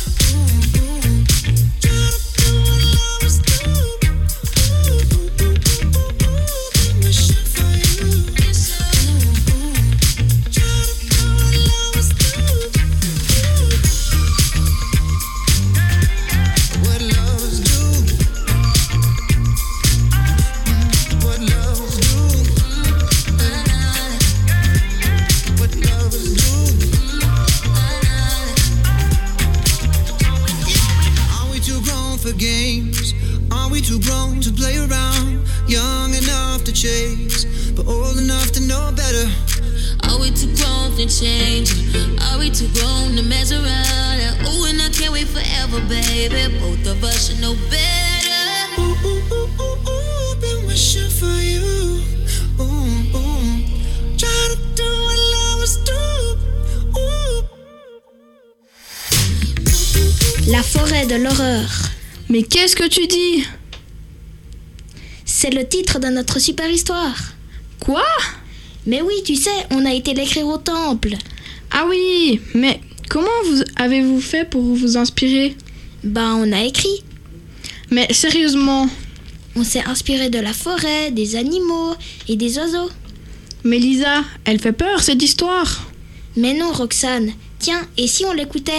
La forêt de l'horreur. Mais qu'est-ce que tu dis? C'est le titre de notre super histoire. Quoi? Mais oui, tu sais, on a été l'écrire au temple. Ah oui, mais comment vous avez-vous fait pour vous inspirer? Ben, on a écrit. Mais sérieusement? On s'est inspiré de la forêt, des animaux et des oiseaux. Mais Lisa, elle fait peur cette histoire. Mais non, Roxane. Tiens, et si on l'écoutait?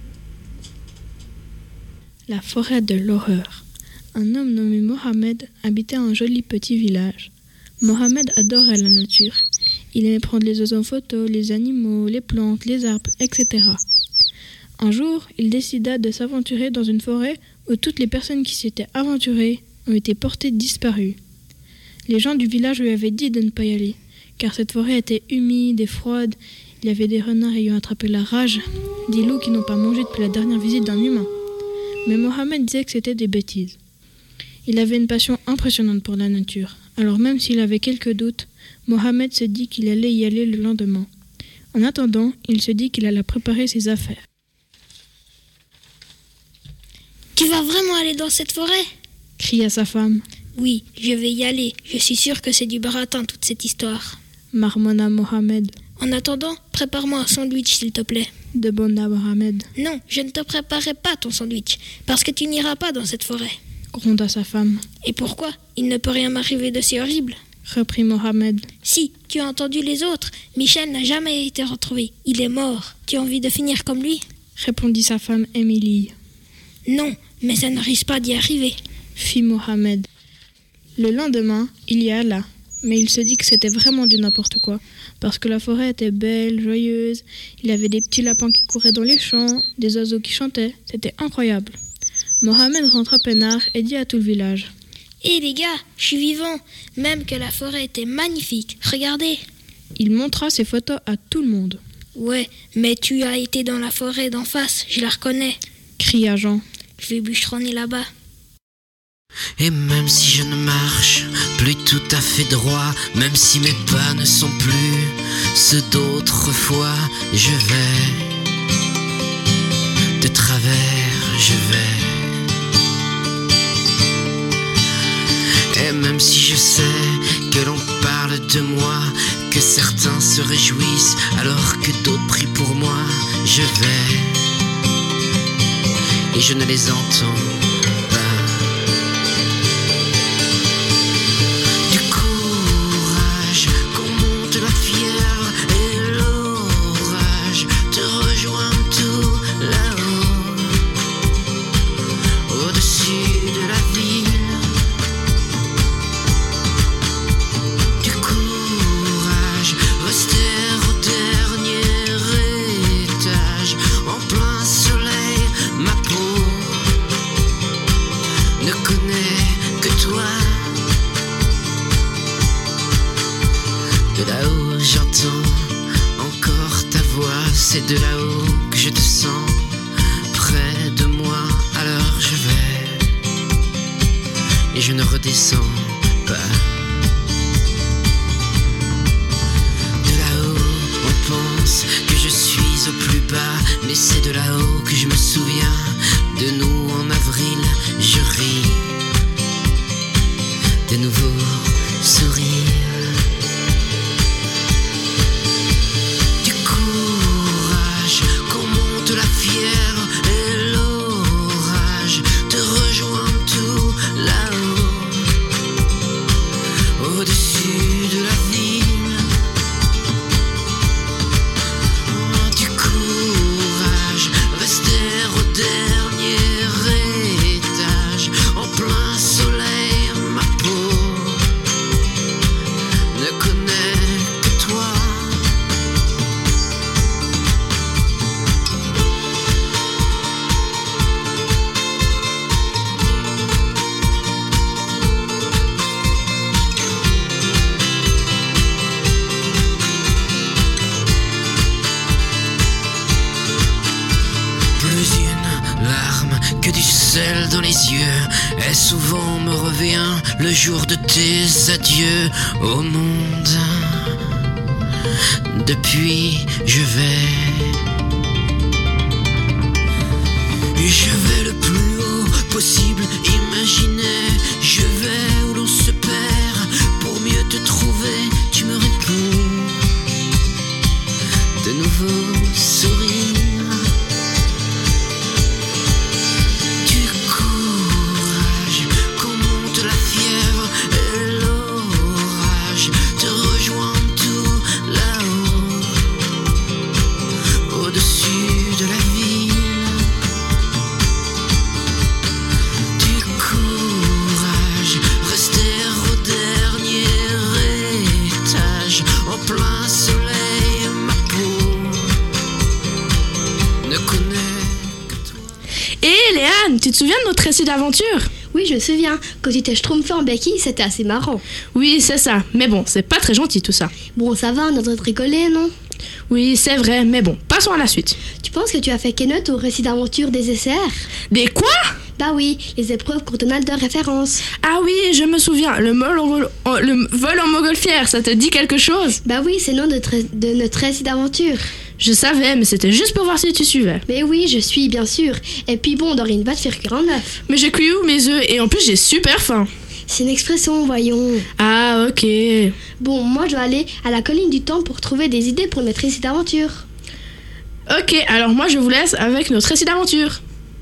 La forêt de l'horreur. Un homme nommé Mohamed habitait un joli petit village. Mohamed adorait la nature. Il aimait prendre les oiseaux en photo, les animaux, les plantes, les arbres, et cetera. Un jour, il décida de s'aventurer dans une forêt où toutes les personnes qui s'étaient aventurées ont été portées disparues. Les gens du village lui avaient dit de ne pas y aller, car cette forêt était humide et froide. Il y avait des renards ayant attrapé la rage, des loups qui n'ont pas mangé depuis la dernière visite d'un humain. Mais Mohamed disait que c'était des bêtises. Il avait une passion impressionnante pour la nature. Alors même s'il avait quelques doutes, Mohamed se dit qu'il allait y aller le lendemain. En attendant, il se dit qu'il allait préparer ses affaires. Tu vas vraiment aller dans cette forêt ? Cria sa femme. Oui, je vais y aller. Je suis sûre que c'est du baratin toute cette histoire. Marmonna Mohamed. En attendant, prépare-moi un sandwich s'il te plaît. Demanda Mohamed. Non, je ne te préparerai pas ton sandwich, parce que tu n'iras pas dans cette forêt. Gronda sa femme. Et pourquoi ? Il ne peut rien m'arriver de si horrible. Reprit Mohamed. Si, tu as entendu les autres. Michel n'a jamais été retrouvé. Il est mort. Tu as envie de finir comme lui ? Répondit sa femme Émilie. Non, mais ça ne risque pas d'y arriver. Fit Mohamed. Le lendemain, il y alla. Mais il se dit que c'était vraiment du n'importe quoi, parce que la forêt était belle, joyeuse, il y avait des petits lapins qui couraient dans les champs, des oiseaux qui chantaient, c'était incroyable. Mohamed rentra peinard et dit à tout le village. Hé les gars, je suis vivant, même que la forêt était magnifique, regardez. Il montra ses photos à tout le monde. Ouais, mais tu as été dans la forêt d'en face, je la reconnais, cria Jean. Je vais bûcheronner là-bas. Et même si je ne marche plus tout à fait droit, même si mes pas ne sont plus ceux d'autrefois, je vais de travers, je vais. Et même si je sais que l'on parle de moi, que certains se réjouissent alors que d'autres prient pour moi, je vais et je ne les entends pas. C'est de là-haut que je te sens près de moi, alors je vais et je ne redescends pas. De là-haut, on pense que je suis au plus bas, mais c'est de là-haut que je me souviens de nous en avril. Je ris, de nouveau sourire. Dans les yeux, et souvent me revient le jour de tes adieux au monde. Depuis, je vais, je vais le plus haut possible. Imaginez, je vais où l'on se perd pour mieux te trouver. Tu me réponds, de nouveau sourire. Courage, te souviens de notre récit d'aventure? Oui, je me souviens. Quand tu t'es schtroumpfé en béquille, c'était assez marrant. Oui, c'est ça. Mais bon, c'est pas très gentil tout ça. Bon, ça va, on a de rigoler, non? Oui, c'est vrai, mais bon, passons à la suite. Tu penses que tu as fait quelle au récit d'aventure des S C R? Des quoi? Bah oui, les épreuves cantonales de référence. Ah oui, je me souviens, le, mol en, le vol en montgolfière, ça te dit quelque chose? Bah oui, c'est le nom de, de notre récit d'aventure. Je savais, mais c'était juste pour voir si tu suivais. Mais oui, je suis, bien sûr. Et puis bon, Dorine va te faire cuire en œuf. Mais j'ai cuit où mes œufs? Et en plus, j'ai super faim. C'est une expression, voyons. Ah, ok. Bon, moi, je dois aller à la colline du temps pour trouver des idées pour notre récit d'aventure. Ok, alors moi, je vous laisse avec notre récit d'aventure.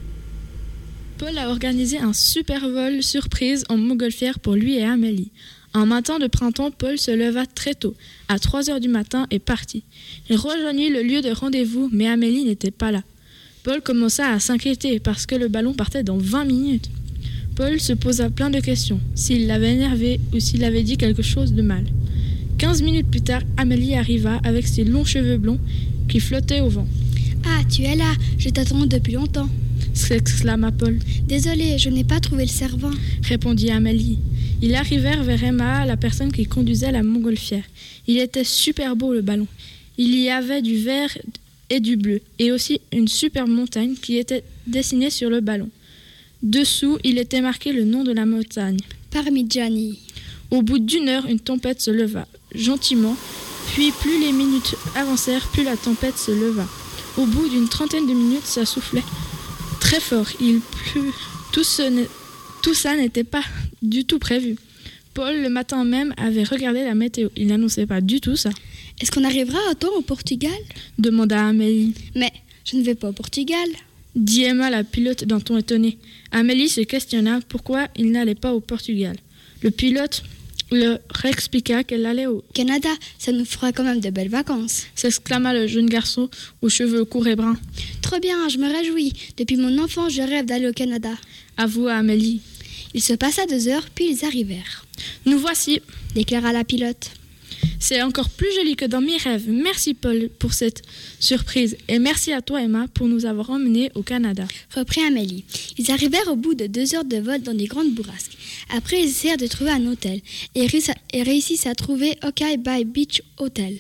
Paul a organisé un super vol surprise en montgolfière pour lui et Amélie. Un matin de printemps, Paul se leva très tôt, à trois heures du matin, et partit. Il rejoignit le lieu de rendez-vous, mais Amélie n'était pas là. Paul commença à s'inquiéter parce que le ballon partait dans vingt minutes. Paul se posa plein de questions, s'il l'avait énervé ou s'il avait dit quelque chose de mal. Quinze minutes plus tard, Amélie arriva avec ses longs cheveux blonds qui flottaient au vent. « Ah, tu es là, je t'attends depuis longtemps !» s'exclama Paul. « Désolé, je n'ai pas trouvé le servant !» répondit Amélie. Ils arrivèrent vers Emma, la personne qui conduisait la montgolfière. Il était super beau le ballon. Il y avait du vert et du bleu, et aussi une superbe montagne qui était dessinée sur le ballon. Dessous, il était marqué le nom de la montagne. Parmigiani. Au bout d'une heure, une tempête se leva, gentiment, puis plus les minutes avancèrent, plus la tempête se leva. Au bout d'une trentaine de minutes, ça soufflait très fort. Il plut. Tout, ce tout ça n'était pas du tout prévu. Paul, le matin même, avait regardé la météo. Il n'annonçait pas du tout ça. « Est-ce qu'on arrivera à temps au Portugal ?» demanda Amélie. « Mais je ne vais pas au Portugal !» dit Emma, la pilote, d'un ton étonné. Amélie se questionna pourquoi il n'allait pas au Portugal. Le pilote leur expliqua qu'elle allait au Canada. Ça nous fera quand même de belles vacances, s'exclama le jeune garçon aux cheveux courts et bruns. Trop bien, je me réjouis. Depuis mon enfance, je rêve d'aller au Canada, avoua Amélie. Il se passa deux heures, puis ils arrivèrent. Nous voici, déclara la pilote. C'est encore plus joli que dans mes rêves. Merci Paul pour cette surprise et merci à toi Emma pour nous avoir emmenés au Canada. Reprit Amélie. Ils arrivèrent au bout de deux heures de vol dans des grandes bourrasques. Après, ils essayèrent de trouver un hôtel et, et réussissent à trouver Okai Bay Beach Hotel.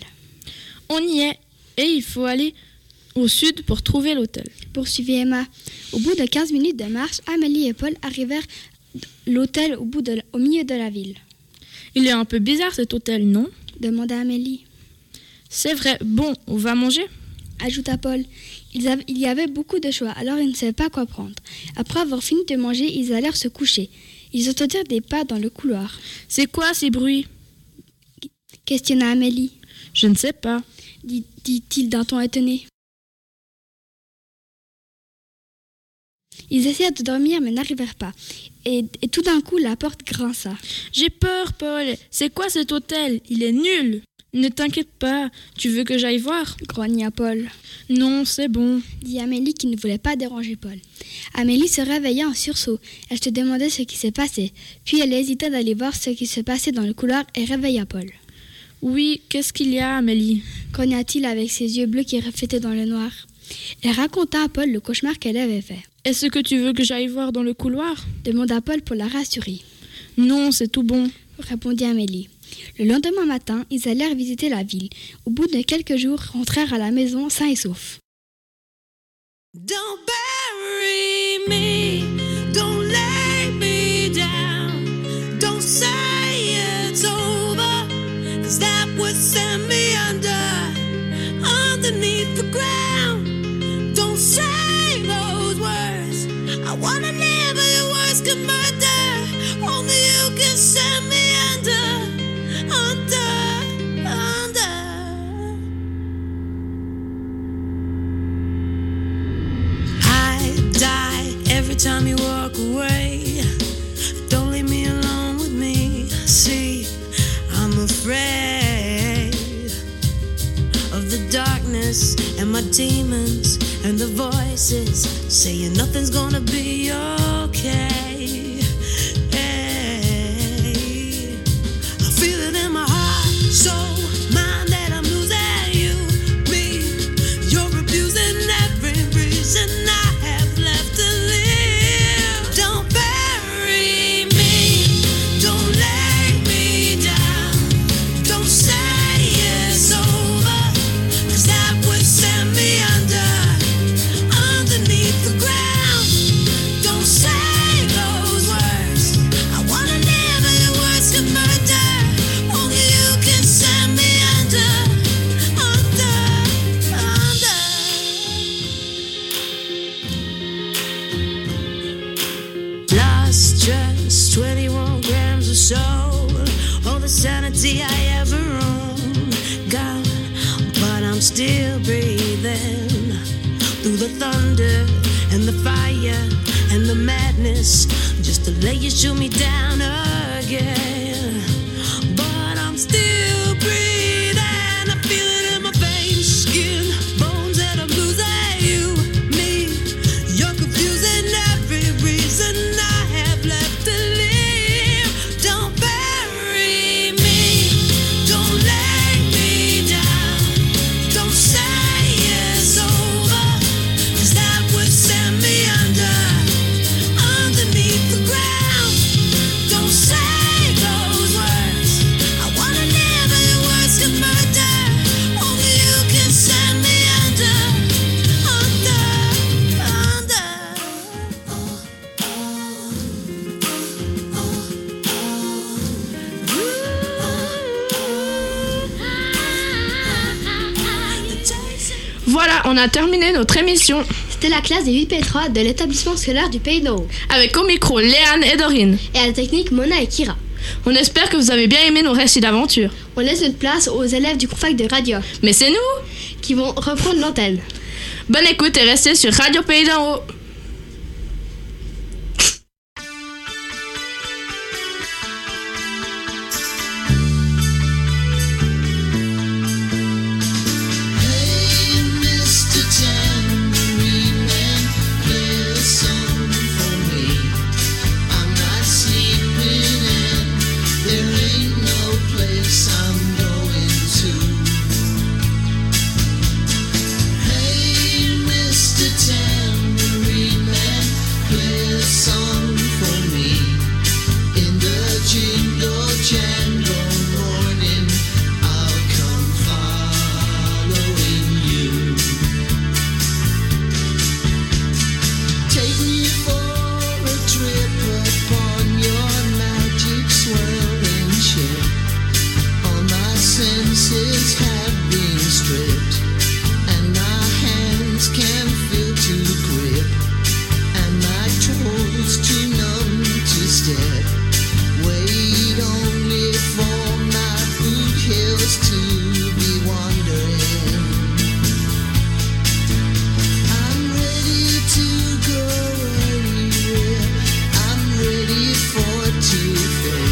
On y est et il faut aller au sud pour trouver l'hôtel, poursuivit Emma. Au bout de quinze minutes de marche, Amélie et Paul arrivèrent à l'hôtel au, bout de, au milieu de la ville. Il est un peu bizarre cet hôtel, non ? demanda Amélie. C'est vrai. Bon, on va manger ? ajouta Paul. Ils avaient, il y avait beaucoup de choix, alors ils ne savaient pas quoi prendre. Après avoir fini de manger, ils allèrent se coucher. Ils entendirent des pas dans le couloir. C'est quoi ces bruits ? questionna Amélie. Je ne sais pas, dit, dit-il d'un ton étonné. Ils essayèrent de dormir mais n'arrivèrent pas. Et, et tout d'un coup, la porte grinça. J'ai peur, Paul. C'est quoi cet hôtel ? Il est nul. Ne t'inquiète pas. Tu veux que j'aille voir ? grogna Paul. Non, c'est bon, dit Amélie qui ne voulait pas déranger Paul. Amélie se réveilla en sursaut. Elle se demandait ce qui se passait. Puis elle hésita d'aller voir ce qui se passait dans le couloir et réveilla Paul. Oui, qu'est-ce qu'il y a, Amélie ? grogna-t-il avec ses yeux bleus qui reflétaient dans le noir. Elle raconta à Paul le cauchemar qu'elle avait fait. Est-ce que tu veux que j'aille voir dans le couloir ? demanda Paul pour la rassurer. Non, c'est tout bon, répondit Amélie. Le lendemain matin, ils allèrent visiter la ville. Au bout de quelques jours, rentrèrent à la maison sains et saufs. Don't bury me, don't lay me down, don't say it's over, 'cause that would send me under, underneath the ground. Don't say those words, I wanna live but your words could murder, only you can send me under, under, under. Every time you walk away, don't leave me alone with me. See, I'm afraid of the darkness and my demons and the voices saying nothing's gonna be okay. Hey, I feel it in my heart, soul, mind that I'm losing you, me. You're abusing every reason I have left to live. the thunder and the fire and the madness, just to let you shoot me down again. But I'm still breathing, I feel it in my veins, skin, bones, and I'm losing you, me. You're confusing every reason I have left to live. Don't bury me, don't lay me down, don't say it's over, 'cause that would send me under, underneath the ground. Don't say those words, I wanna live and your words can murder. Only you can send me under, under, under. Voilà, on a terminé notre émission. C'était la classe des huit P trois de l'établissement scolaire du Pays d'en Haut. Avec au micro Léane et Dorine. Et à la technique Mona et Kira. On espère que vous avez bien aimé nos récits d'aventure. On laisse notre place aux élèves du Confac de Radio. Mais c'est nous qui vont reprendre l'antenne. Bonne écoute et restez sur Radio Pays d'en Haut. Mister Tambourine Man, play a song for me. I'm not sleeping and there ain't no place I'm going to. Hey, Mister Tambourine Man, play a song for me. In the jingle jangle morning, I'll come following you. Take me for a trip upon your magic swirling ship. All my senses have been stripped, and my hands can feel to grip, and my toes too numb to step. Wait only for my boot heels to be wandering. I'm ready to go anywhere. I'm ready for to fail.